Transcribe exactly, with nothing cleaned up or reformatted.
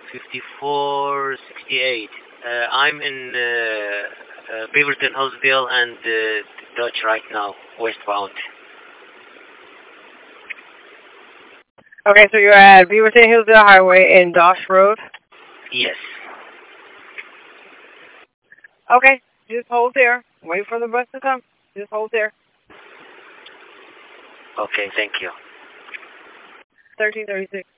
fifty-four sixty-eight. Uh, I'm in uh, uh, Beaverton, Hillsville, and uh, Dutch right now, westbound. Okay, so you're at Beaverton Hillsville Highway and Dosh Road? Yes. Okay, just hold there. Wait for the bus to come. Just hold there. Okay, thank you. thirteen thirty-six.